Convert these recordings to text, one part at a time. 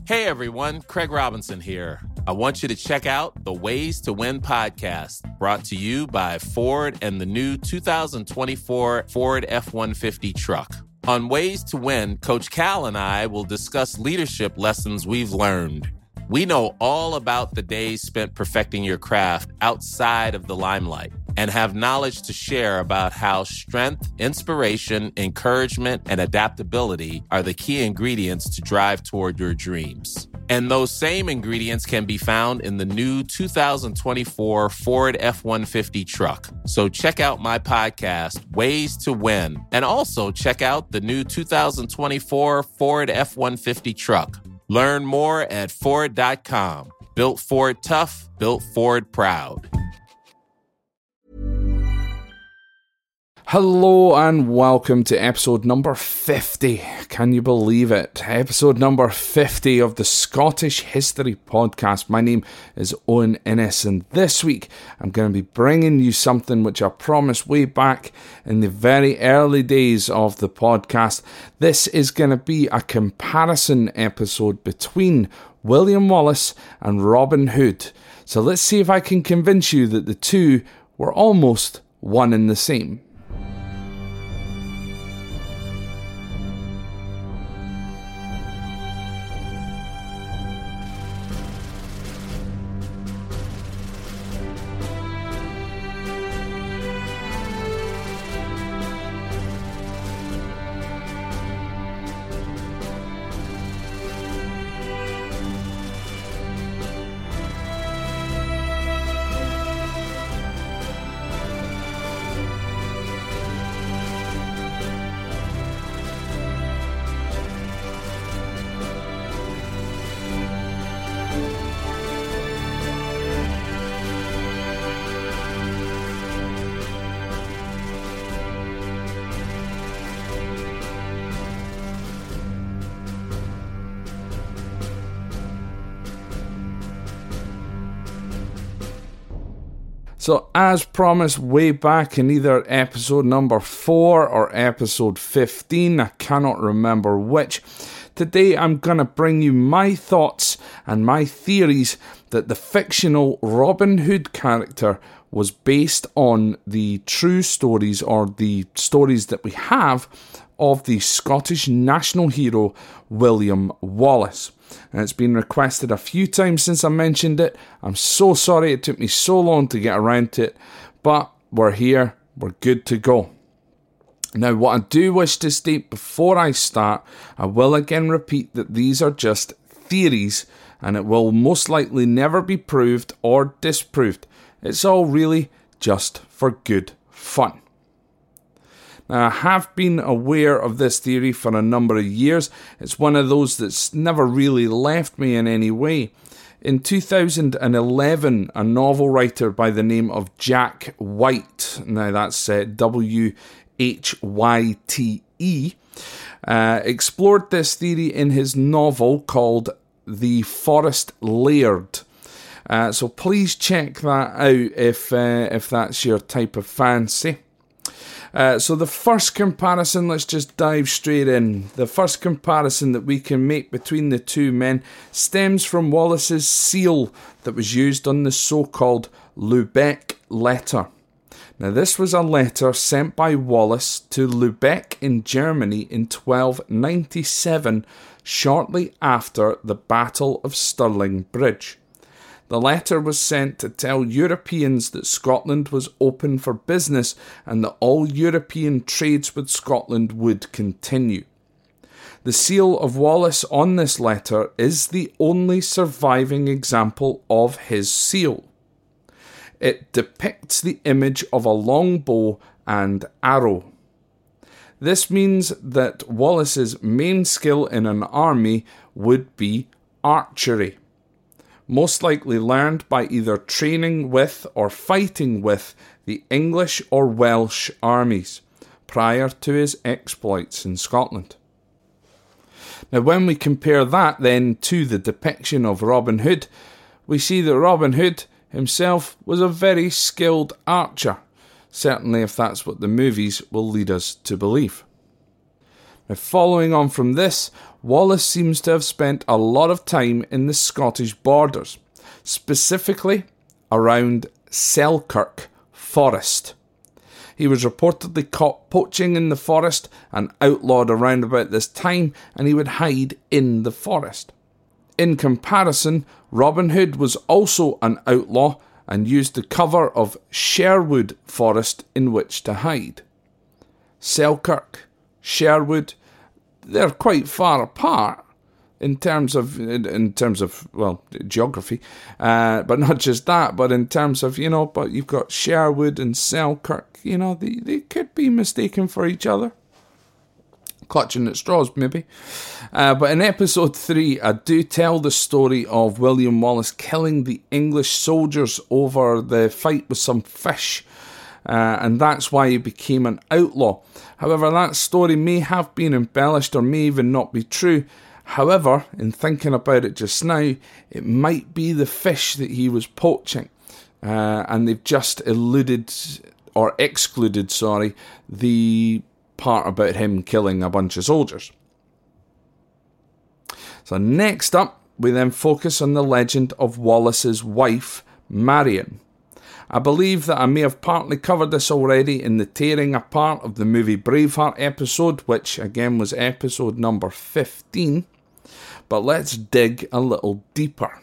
Hey everyone, Craig Robinson here. I want you to check out the Ways to Win podcast, brought to you by Ford and the new 2024 Ford F-150 truck. On Ways to Win, Coach Cal and I will discuss leadership lessons we've learned. We know all about the days spent perfecting your craft outside of the limelight and have knowledge to share about how strength, inspiration, encouragement, and adaptability are the key ingredients to drive toward your dreams. And those same ingredients can be found in the new 2024 Ford F-150 truck. So check out my podcast, Ways to Win, and also check out the new 2024 Ford F-150 truck. Learn more at Ford.com. Built Ford tough, built Ford proud. Hello and welcome to episode number 50. Can you believe it? Episode number 50 of the Scottish History Podcast. My name is Owen Innes, and this week I'm going to be bringing you something which I promised way back in the very early days of the podcast. This is going to be a comparison episode between William Wallace and Robin Hood. So let's see if I can convince you that the two were almost one and the same. So, as promised way back in either episode number 4 or episode 15, I cannot remember which, today I'm going to bring you my thoughts and my theories that the fictional Robin Hood character was based on the true stories, or the stories that we have, of the Scottish national hero William Wallace. And it's been requested a few times since I mentioned it. I'm so sorry it took me so long to get around to it, but we're here, we're good to go. Now, what I do wish to state before I start, I will again repeat that these are just theories, and it will most likely never be proved or disproved. It's all really just for good fun. Now, I have been aware of this theory for a number of years. It's one of those that's never really left me in any way. In 2011, a novel writer by the name of Jack White, now that's Whyte, explored this theory in his novel called The Forest Laird. So please check that out if that's your type of fancy. So the first comparison, let's just dive straight in. The first comparison that we can make between the two men stems from Wallace's seal that was used on the so-called Lubeck letter. Now, this was a letter sent by Wallace to Lubeck in Germany in 1297, shortly after the Battle of Stirling Bridge. The letter was sent to tell Europeans that Scotland was open for business and that all European trades with Scotland would continue. The seal of Wallace on this letter is the only surviving example of his seal. It depicts the image of a long bow and arrow. This means that Wallace's main skill in an army would be archery, most likely learned by either training with or fighting with the English or Welsh armies prior to his exploits in Scotland. Now, when we compare that then to the depiction of Robin Hood, we see that Robin Hood himself was a very skilled archer, certainly if that's what the movies will lead us to believe. Now, following on from this, Wallace seems to have spent a lot of time in the Scottish borders, specifically around Selkirk Forest. He was reportedly caught poaching in the forest and outlawed around about this time, and he would hide in the forest. In comparison, Robin Hood was also an outlaw and used the cover of Sherwood Forest in which to hide. Selkirk, Sherwood, they're quite far apart in terms of geography, but not just that, but in terms of, but you've got Sherwood and Selkirk, they could be mistaken for each other. Clutching at straws, maybe. But in episode 3, I do tell the story of William Wallace killing the English soldiers over the fight with some fish, and that's why he became an outlaw. However, that story may have been embellished or may even not be true. However, in thinking about it just now, it might be the fish that he was poaching, and they've just excluded the part about him killing a bunch of soldiers. So next up, we then focus on the legend of Wallace's wife, Marian. I believe that I may have partly covered this already in the tearing apart of the movie Braveheart episode, which again was episode number 15, but let's dig a little deeper.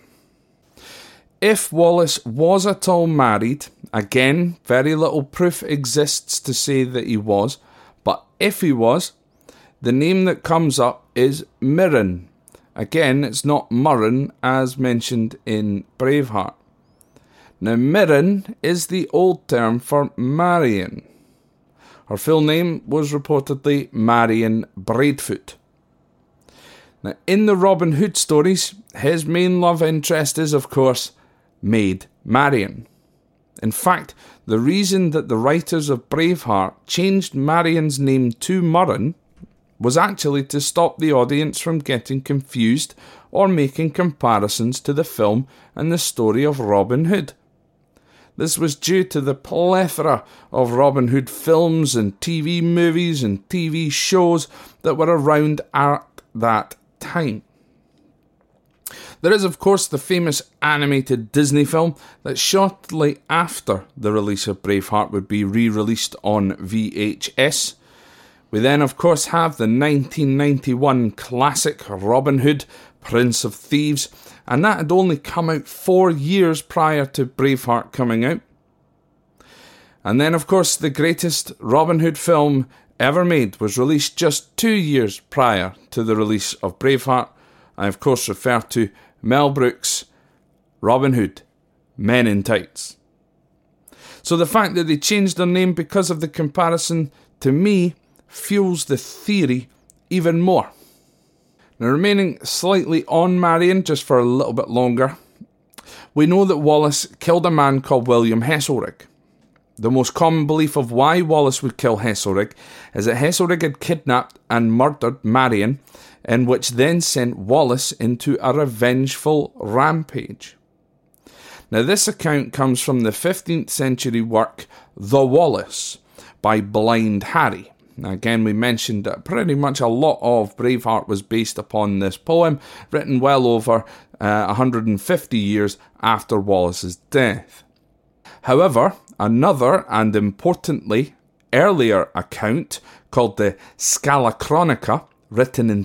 If Wallace was at all married, again, very little proof exists to say that he was, but if he was, the name that comes up is Mirren. Again, it's not Murren as mentioned in Braveheart. Now, Mirren is the old term for Marian. Her full name was reportedly Marian Braidfoot. Now, in the Robin Hood stories, his main love interest is, of course, Maid Marian. In fact, the reason that the writers of Braveheart changed Marian's name to Murren was actually to stop the audience from getting confused or making comparisons to the film and the story of Robin Hood. This was due to the plethora of Robin Hood films and TV movies and TV shows that were around at that time. There is, of course, the famous animated Disney film that shortly after the release of Braveheart would be re-released on VHS. We then, of course, have the 1991 classic Robin Hood, Prince of Thieves, and that had only come out 4 years prior to Braveheart coming out. And then, of course, the greatest Robin Hood film ever made was released just 2 years prior to the release of Braveheart. I, of course, refer to Mel Brooks' Robin Hood, Men in Tights. So the fact that they changed their name because of the comparison, to me, fuels the theory even more. Now, remaining slightly on Marian just for a little bit longer, we know that Wallace killed a man called William Heselrigg. The most common belief of why Wallace would kill Heselrigg is that Heselrigg had kidnapped and murdered Marian, in which then sent Wallace into a revengeful rampage. Now, this account comes from the 15th century work The Wallace by Blind Harry. Now, again, we mentioned that pretty much a lot of Braveheart was based upon this poem, written well over 150 years after Wallace's death. However, another, and importantly, earlier account, called the Scala Chronica, written in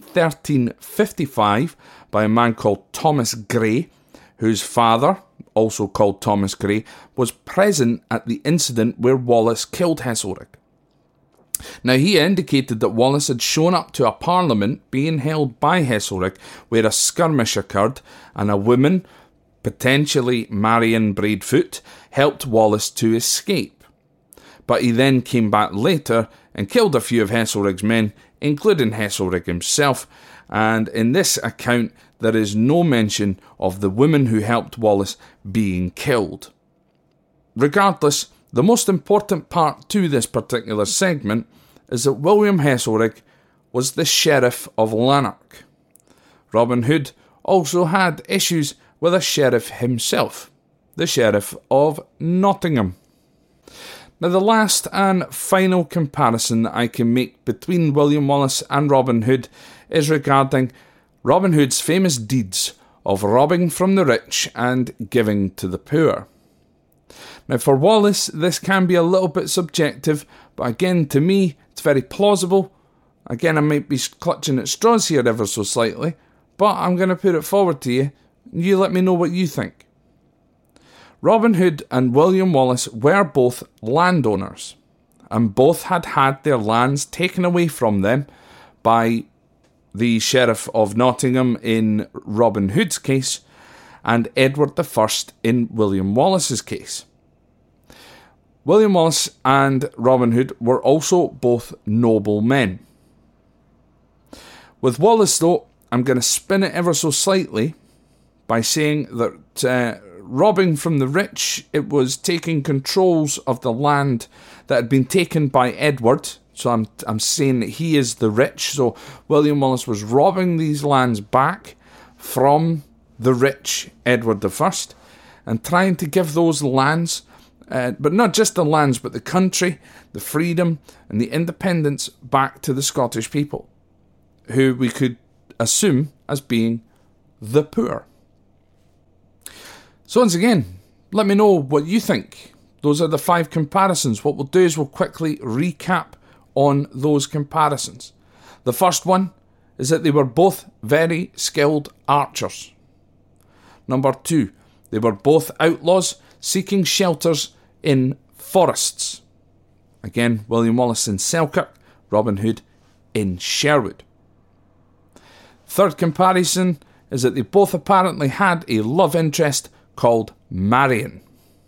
1355 by a man called Thomas Gray, whose father, also called Thomas Gray, was present at the incident where Wallace killed Heselrigg. Now, he indicated that Wallace had shown up to a parliament being held by Heselrigg where a skirmish occurred, and a woman, potentially Marian Braidfoot, helped Wallace to escape. But he then came back later and killed a few of Heselrigg's men, including Heselrigg himself, and in this account there is no mention of the woman who helped Wallace being killed. Regardless, the most important part to this particular segment is that William Heselrigg was the Sheriff of Lanark. Robin Hood also had issues with a sheriff himself, the Sheriff of Nottingham. Now, the last and final comparison that I can make between William Wallace and Robin Hood is regarding Robin Hood's famous deeds of robbing from the rich and giving to the poor. Now, for Wallace, this can be a little bit subjective, but again, to me, it's very plausible. Again, I might be clutching at straws here ever so slightly, but I'm going to put it forward to you. You let me know what you think. Robin Hood and William Wallace were both landowners, and both had their lands taken away from them by the Sheriff of Nottingham in Robin Hood's case, and Edward I in William Wallace's case. William Wallace and Robin Hood were also both noble men. With Wallace, though, I'm going to spin it ever so slightly by saying that robbing from the rich, it was taking controls of the land that had been taken by Edward. So I'm saying that he is the rich. So William Wallace was robbing these lands back from the rich Edward I and trying to give those lands, but not just the lands, but the country, the freedom and the independence back to the Scottish people, who we could assume as being the poor. So once again, let me know what you think. Those are the 5 comparisons. What we'll do is we'll quickly recap on those comparisons. The first one is that they were both very skilled archers. Number 2, they were both outlaws seeking shelters in forests. Again, William Wallace in Selkirk, Robin Hood in Sherwood. Third comparison is that they both apparently had a love interest called Marion.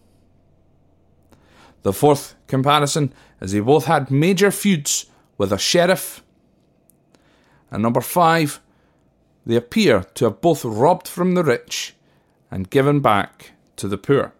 The fourth comparison is they both had major feuds with a sheriff. And number 5, they appear to have both robbed from the rich and given back to the poor.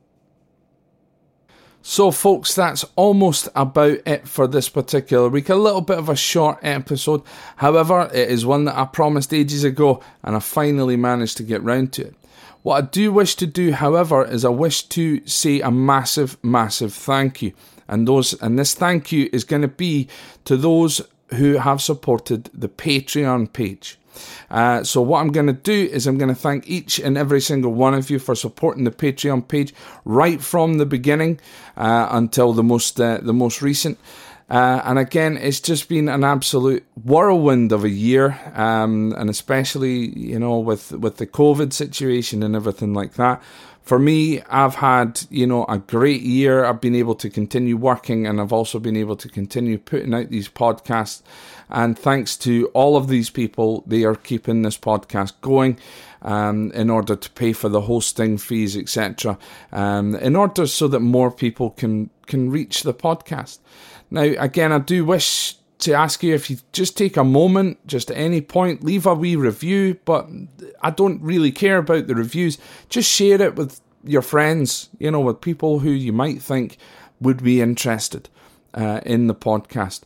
So folks, that's almost about it for this particular week. A little bit of a short episode. However, it is one that I promised ages ago and I finally managed to get round to it. What I do wish to do, however, is I wish to say a massive, massive thank you. And this thank you is going to be to those who have supported the Patreon page. So what I'm going to do is I'm going to thank each and every single one of you for supporting the Patreon page right from the beginning until the most recent. And again, it's just been an absolute whirlwind of a year, and especially, with the COVID situation and everything like that. For me, I've had, a great year. I've been able to continue working, and I've also been able to continue putting out these podcasts. And thanks to all of these people, they are keeping this podcast going in order to pay for the hosting fees, etc. In order so that more people can reach the podcast. Now, again, I do wish to ask you if you just take a moment, just at any point, leave a wee review, but I don't really care about the reviews. Just share it with your friends, with people who you might think would be interested in the podcast.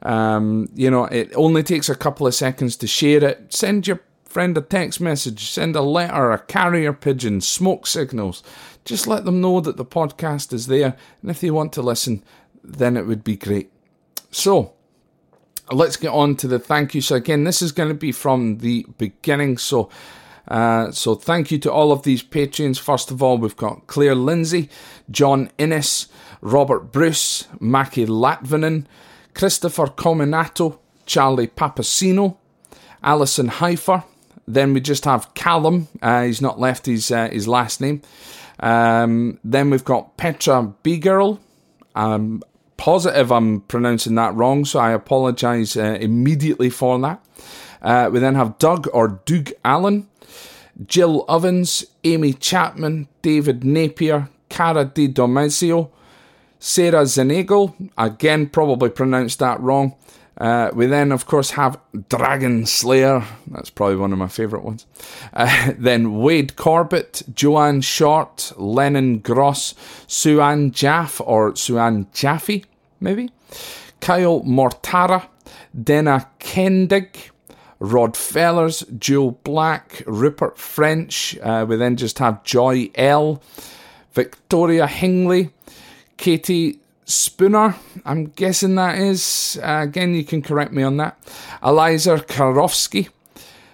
It only takes a couple of seconds to share it. Send your friend a text message, send a letter, a carrier pigeon, smoke signals. Just let them know that the podcast is there, and if they want to listen, then it would be great. So, let's get on to the thank you. So again, this is going to be from the beginning. So thank you to all of these Patreons. First of all, we've got Claire Lindsay, John Innes, Robert Bruce, Mackie Latvinen, Christopher Cominato, Charlie Papasino, Alison Heifer. Then we just have Callum. He's not left his last name. Then we've got Petra B-Girl. Positive I'm pronouncing that wrong, so I apologise immediately for that. We then have Doug Allen, Jill Ovens, Amy Chapman, David Napier, Cara Di Domezio, Sarah Zenegal, again probably pronounced that wrong. We then of course have Dragon Slayer, that's probably one of my favourite ones. Then Wade Corbett, Joanne Short, Lennon Gross, Suan Jaff or Suan Jaffe, maybe, Kyle Mortara, Dena Kendig, Rod Fellers, Joe Black, Rupert French. We then just have Joy L, Victoria Hingley, Katie Spooner, I'm guessing that is. Again, you can correct me on that. Eliza Karofsky,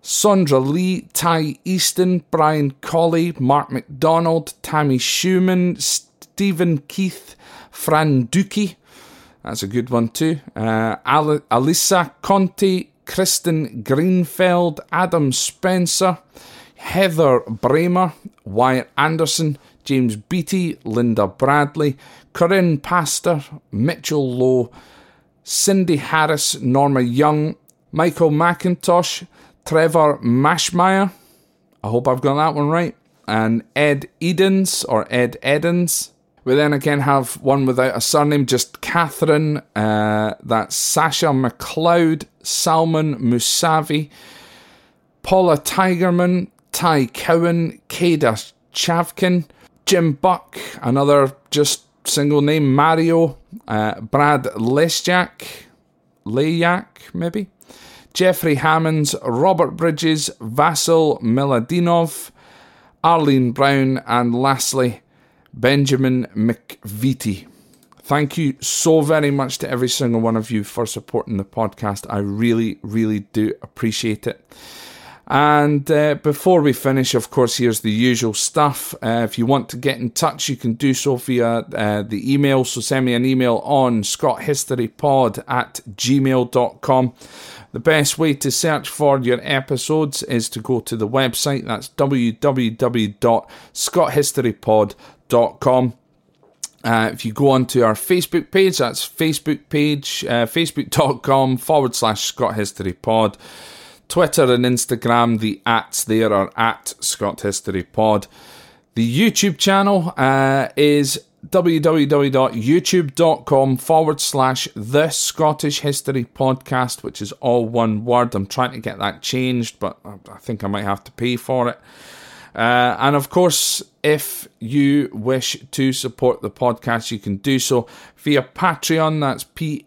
Sondra Lee, Ty Easton, Brian Colley, Mark McDonald, Tammy Schumann, Stephen Keith, Fran Dookie, that's a good one too, Alisa Conti, Kristen Greenfeld, Adam Spencer, Heather Bramer, Wyatt Anderson, James Beattie, Linda Bradley, Corinne Pastor, Mitchell Lowe, Cindy Harris, Norma Young, Michael McIntosh, Trevor Mashmeyer, I hope I've got that one right, and Ed Edens. We then again have one without a surname, just Catherine, that's Sasha McLeod, Salman Musavi, Paula Tigerman, Ty Cowan, Kada Chavkin, Jim Buck, another just single name, Mario, Brad Lesjak, maybe, Jeffrey Hammonds, Robert Bridges, Vasil Miladinov, Arlene Brown, and lastly, Benjamin McVitie. Thank you so very much to every single one of you for supporting the podcast. I really, really do appreciate it. And before we finish, of course, here's the usual stuff. If you want to get in touch, you can do so via the email. So send me an email on scotthistorypod@gmail.com. The best way to search for your episodes is to go to the website. That's www.scotthistorypod.com. If you go onto our Facebook page, that's facebook.com/scotthistorypod. Twitter and Instagram, the ats there are @scotthistorypod. The YouTube channel is www.youtube.com/The Scottish History Podcast, which is all one word. I'm trying to get that changed, but I think I might have to pay for it. And of course, if you wish to support the podcast, you can do so via Patreon. That's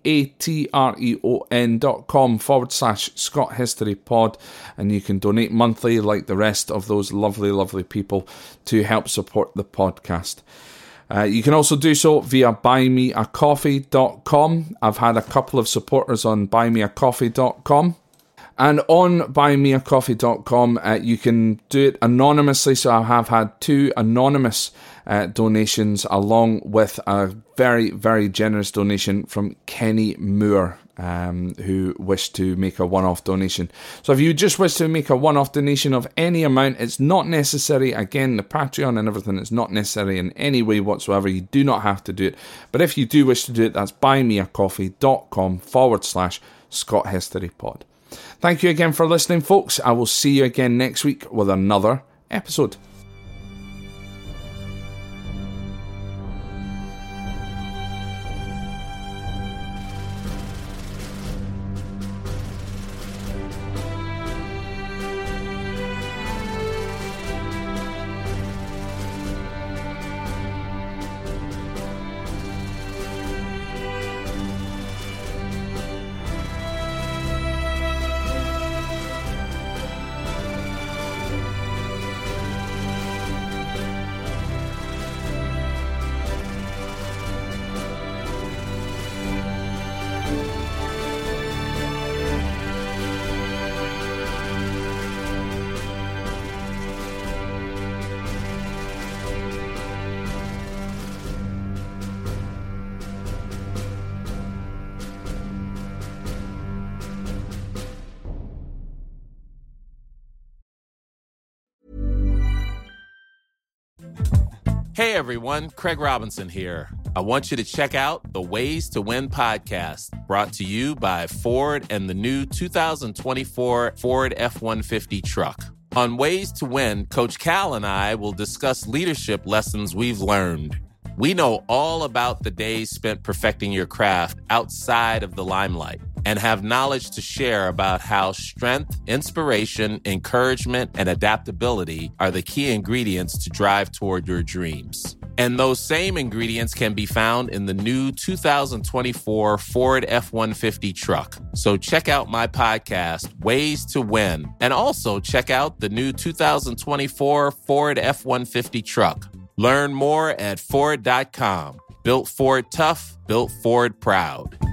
patreon.com/Scott History Pod. And you can donate monthly like the rest of those lovely, lovely people to help support the podcast. You can also do so via buymeacoffee.com. I've had a couple of supporters on buymeacoffee.com. And on buymeacoffee.com, you can do it anonymously. So I have had 2 anonymous donations, along with a very, very generous donation from Kenny Moore, who wished to make a one-off donation. So if you just wish to make a one-off donation of any amount, it's not necessary. Again, the Patreon and everything is not necessary in any way whatsoever. You do not have to do it. But if you do wish to do it, that's buymeacoffee.com/Scott History Pod. Thank you again for listening, folks. I will see you again next week with another episode. Hey everyone, Craig Robinson here. I want you to check out the Ways to Win podcast, brought to you by Ford and the new 2024 Ford F-150 truck. On Ways to Win, Coach Cal and I will discuss leadership lessons we've learned. We know all about the days spent perfecting your craft outside of the limelight and have knowledge to share about how strength, inspiration, encouragement, and adaptability are the key ingredients to drive toward your dreams. And those same ingredients can be found in the new 2024 Ford F-150 truck. So check out my podcast, Ways to Win, and also check out the new 2024 Ford F-150 truck. Learn more at Ford.com. Built Ford tough, built Ford proud.